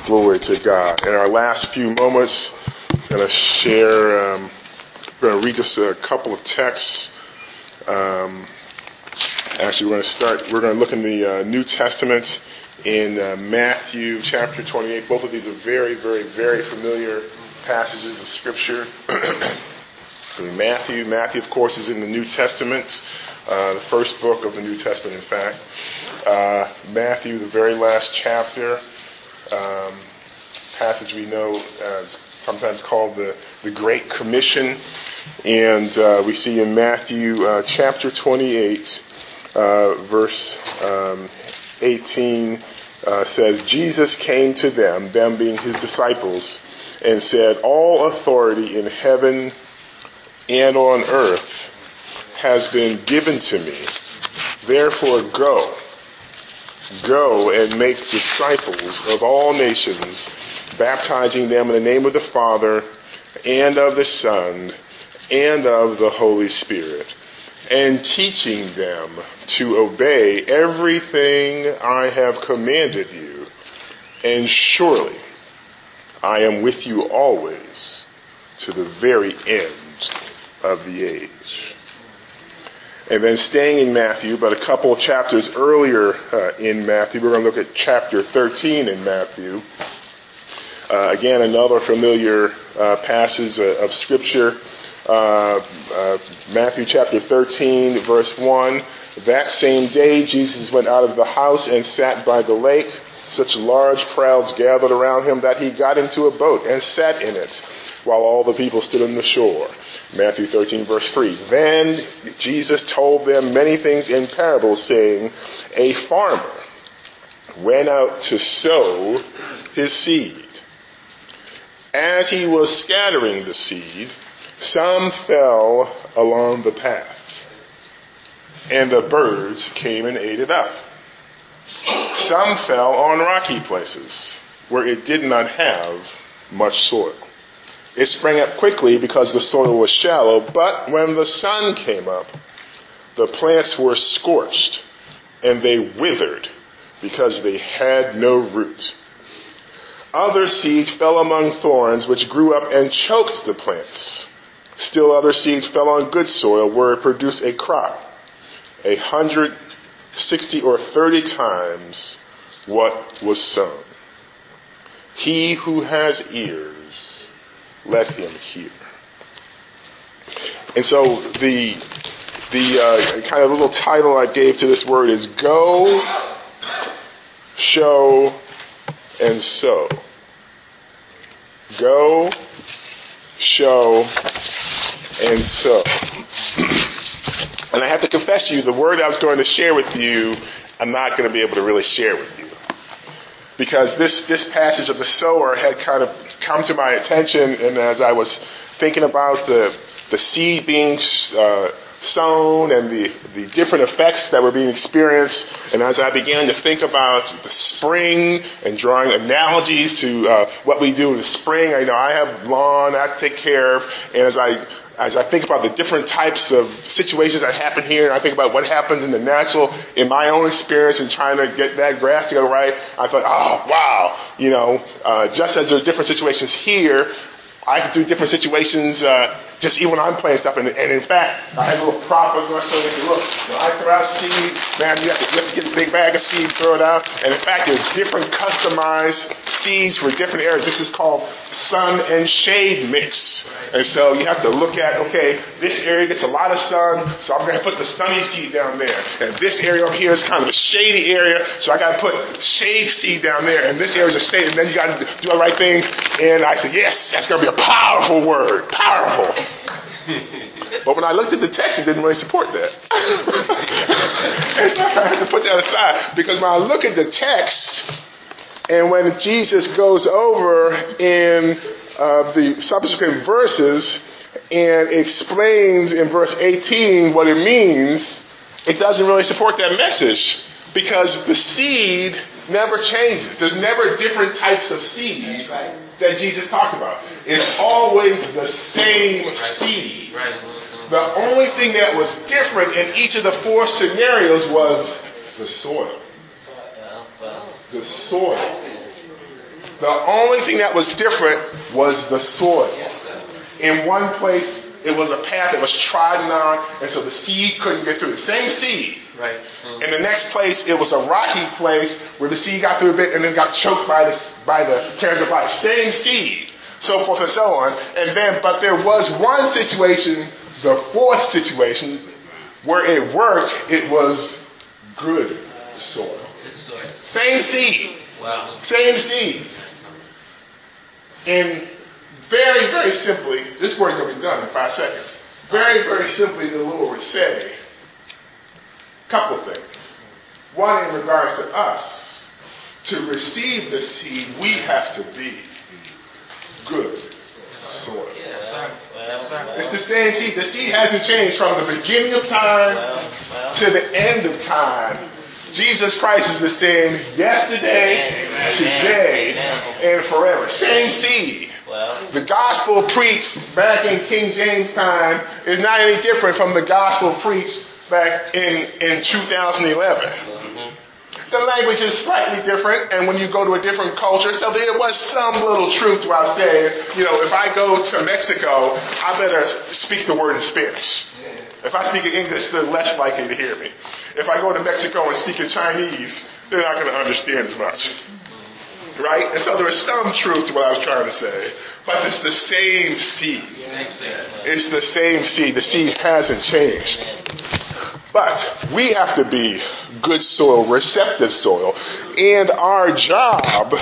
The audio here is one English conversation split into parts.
Glory to God. In our last few moments, I'm going to share, we're going to read just a couple of texts. Actually, we're going to look in the New Testament in Matthew chapter 28. Both of these are very, very, very familiar passages of Scripture. Matthew, of course, is in the New Testament, the first book of the New Testament, in fact. Matthew, the very last chapter, passage we know as sometimes called the Great Commission. And we see in Matthew chapter 28, verse 18, says, Jesus came to them being his disciples, and said, all authority in heaven and on earth has been given to me. Therefore go and make disciples of all nations, baptizing them in the name of the Father and of the Son and of the Holy Spirit, and teaching them to obey everything I have commanded you. And surely I am with you always to the very end of the age. And then staying in Matthew, but a couple of chapters earlier in Matthew, we're going to look at chapter 13 in Matthew. Again, another familiar passage of Scripture. Matthew chapter 13, verse 1. That same day, Jesus went out of the house and sat by the lake. Such large crowds gathered around him that he got into a boat and sat in it, while all the people stood on the shore. Matthew 13, verse 3. Then Jesus told them many things in parables, saying, a farmer went out to sow his seed. As he was scattering the seed, some fell along the path, and the birds came and ate it up. Some fell on rocky places, where it did not have much soil. It sprang up quickly because the soil was shallow, but when the sun came up, the plants were scorched, and they withered because they had no root. Other seeds fell among thorns, which grew up and choked the plants. Still other seeds fell on good soil, where it produced a crop, 160 or 30 times what was sown. He who has ears, let him hear. And so the kind of little title I gave to this word is Go, Show, and Sow. Go, show, and sow. And I have to confess to you, the word I was going to share with you, I'm not going to be able to really share with you. Because this passage of the sower had kind of come to my attention, and as I was thinking about the seed being sown and the different effects that were being experienced, and as I began to think about the spring and drawing analogies to what we do in the spring, I have lawn I have to take care of, and as I think about the different types of situations that happen here, and I think about what happens in the natural, in my own experience in trying to get that grass to go right, I thought, oh, wow, just as there are different situations here, I can do different situations, just even when I'm playing stuff. And in fact, I had a little prop I was going to show you. Look, when I throw out seed, man, you have to get a big bag of seed, throw it out. And in fact, there's different customized seeds for different areas. This is called sun and shade mix. And so you have to look at, okay, this area gets a lot of sun, so I'm going to put the sunny seed down there. And this area over here is kind of a shady area, so I got to put shade seed down there. And this area is a shade, and then you got to do the right things. And I said, yes, that's going to be a powerful word. Powerful. But when I looked at the text, it didn't really support that. And so I had to put that aside. Because when I look at the text, and when Jesus goes over in the subsequent verses and explains in verse 18 what it means, it doesn't really support that message. Because the seed never changes. There's never different types of seed that Jesus talks about. It's always the same seed. The only thing that was different in each of the four scenarios was the soil. The soil. The only thing that was different was the soil. Yes, sir. In one place, it was a path that was trodden on, and so the seed couldn't get through. The same seed. Right. In the next place, it was a rocky place where the seed got through a bit and then got choked by the cares of life. Same seed, so forth and so on. But there was one situation, the fourth situation, where it worked. It was good soil. Good soil. Same seed. Wow. Same seed. And very, very simply, this word's going to be done in 5 seconds. Very, very simply, the Lord would say a couple of things. One, in regards to us, to receive the seed, we have to be good soil. Yes, sir. Yes, sir. It's the same seed. The seed hasn't changed from the beginning of time to the end of time. Jesus Christ is the same yesterday, today, and forever. Same seed. The gospel preached back in King James time is not any different from the gospel preached back in 2011. The language is slightly different, and when you go to a different culture, so there was some little truth to what I was saying. If I go to Mexico, I better speak the word in Spanish. If I speak in English, they're less likely to hear me. If I go to Mexico and speak in Chinese, they're not going to understand as much. Right? And so there is some truth to what I was trying to say. But it's the same seed. It's the same seed. The seed hasn't changed. But we have to be good soil, receptive soil. And our job,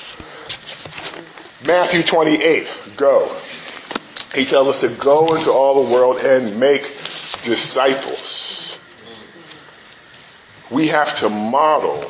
Matthew 28, go. He tells us to go into all the world and make disciples. We have to model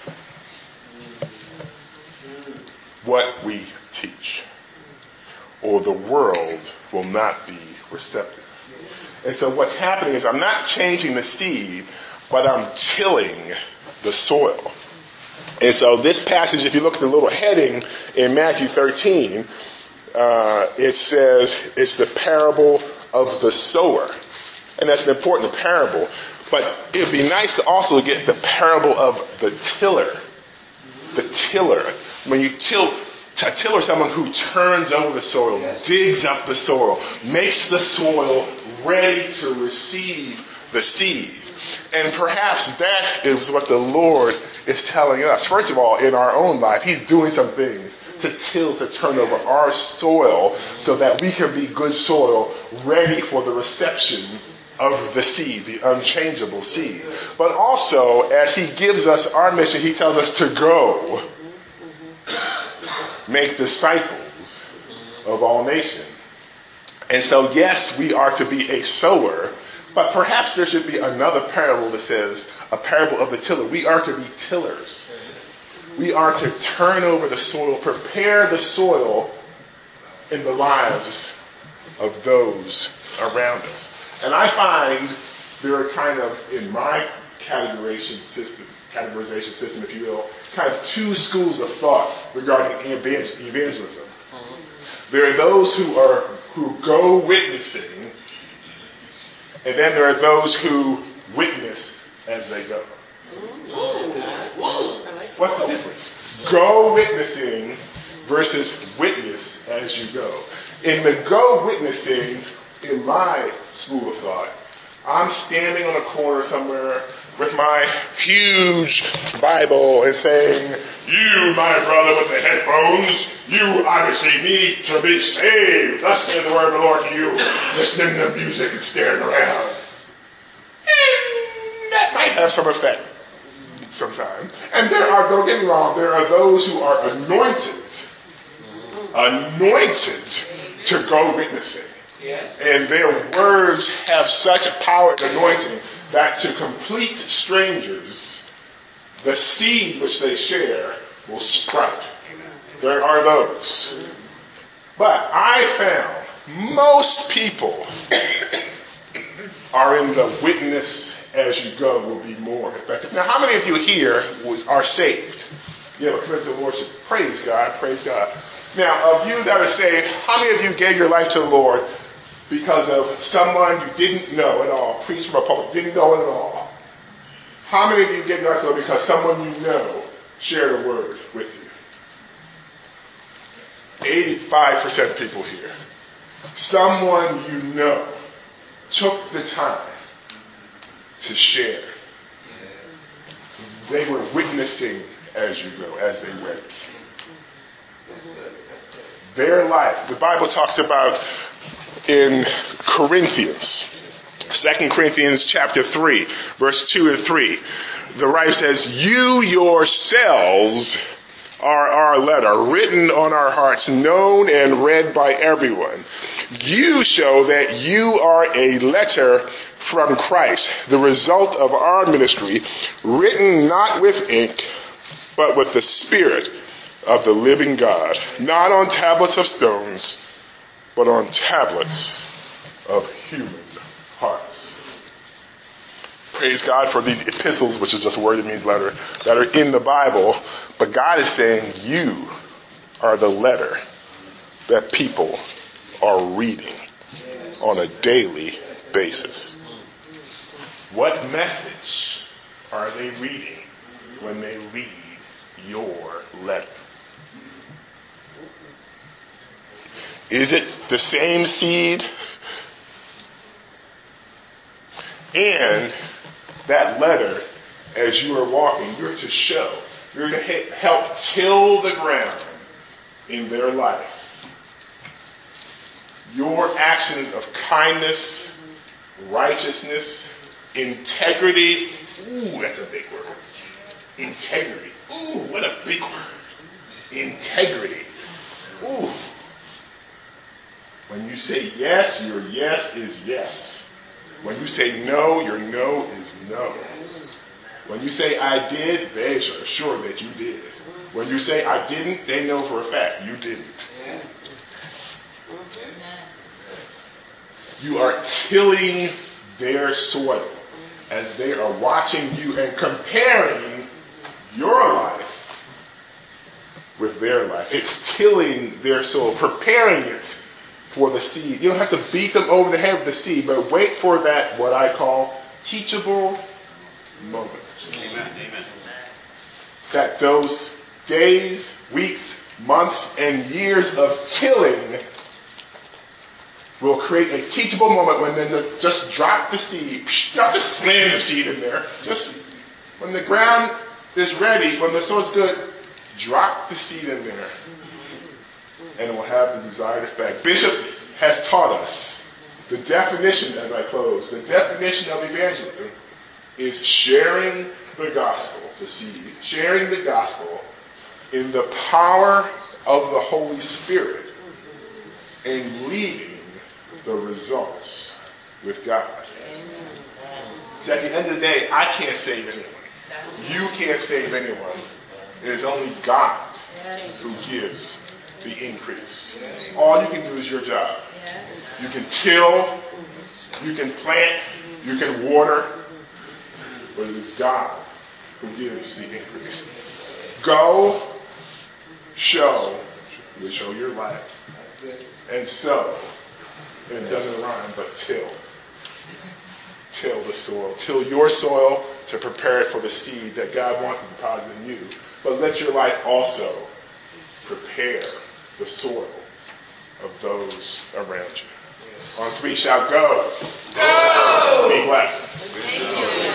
what we teach, or the world will not be receptive. And so what's happening is I'm not changing the seed, but I'm tilling the soil. And so this passage, if you look at the little heading in Matthew 13, it says it's the parable of the sower. And that's an important parable. But it'd be nice to also get the parable of the tiller. The tiller. When you till, a tiller is someone who turns over the soil, digs up the soil, makes the soil ready to receive the seed. And perhaps that is what the Lord is telling us. First of all, in our own life, He's doing some things to till, to turn over our soil so that we can be good soil ready for the reception of the seed, the unchangeable seed. But also, as He gives us our mission, He tells us to go make disciples of all nations. And so, yes, we are to be a sower, but perhaps there should be another parable that says, a parable of the tiller. We are to be tillers. We are to turn over the soil, prepare the soil in the lives of those around us. And I find there are kind of, in my categorization system, if you will, kind of two schools of thought regarding evangelism. There are those who go witnessing, and then there are those who witness as they go. What's the difference? Go witnessing versus witness as you go. In the go witnessing, in my school of thought, I'm standing on a corner somewhere with my huge Bible and saying, you, my brother with the headphones, you obviously need to be saved. Thus saith the word of the Lord to you, listening to music and staring around. And that might have some effect sometimes. And there are, don't get me wrong, there are those who are anointed to go witnessing. Yes. And their words have such power and anointing that to complete strangers, the seed which they share will sprout. There are those. But I found most people are in the witness as you go will be more effective. Now, how many of you here are saved? You have a commitment to worship. Praise God, praise God. Now, of you that are saved, how many of you gave your life to the Lord because of someone you didn't know at all, preached from a pulpit, didn't know it at all? How many of you gave your life to the Lord because someone you know shared a word with you? 85% of people here, someone you know took the time to share. They were witnessing as you go, as they went. Their life, the Bible talks about in Corinthians, 2 Corinthians chapter 3, verse 2 and 3. The writer says, you yourselves are our letter, written on our hearts, known and read by everyone. You show that you are a letter from Christ, the result of our ministry, written not with ink, but with the Spirit of the living God, not on tablets of stones, but on tablets of human hearts. Praise God for these epistles, which is just a word that means letter, that are in the Bible. But God is saying you are the letter that people are reading on a daily basis. What message are they reading when they read your letter? Is it the same seed? And that letter, as you are walking, you're to show, you're to help till the ground in their life. Your actions of kindness, righteousness, integrity. Ooh, that's a big word. Integrity. Ooh, what a big word. Integrity. Ooh. When you say yes, your yes is yes. When you say no, your no is no. When you say I did, they are sure that you did. When you say I didn't, they know for a fact you didn't. You are tilling their soil as they are watching you and comparing your life with their life. It's tilling their soil, preparing it for the seed. You don't have to beat them over the head with the seed, but wait for that, what I call, teachable moment. Amen. Amen. That those days, weeks, months, and years of tilling will create a teachable moment when then just drop the seed. Not just slam the seed in there. Just when the ground is ready, when the soil's good, drop the seed in there. And it will have the desired effect. Bishop has taught us the definition, as I close, the definition of evangelism is sharing the gospel, the seed, sharing the gospel in the power of the Holy Spirit and leaving the results with God. So at the end of the day, I can't save anyone. You can't save anyone. It is only God who gives the increase. All you can do is your job. You can till, you can plant, you can water, but it is God who gives the increase. Go, show your life, and sow. And it doesn't rhyme, but till. Till the soil. Till your soil to prepare it for the seed that God wants to deposit in you. But let your life also prepare the soil of those around you. On 3, shout go. Go! Be blessed. Thank you.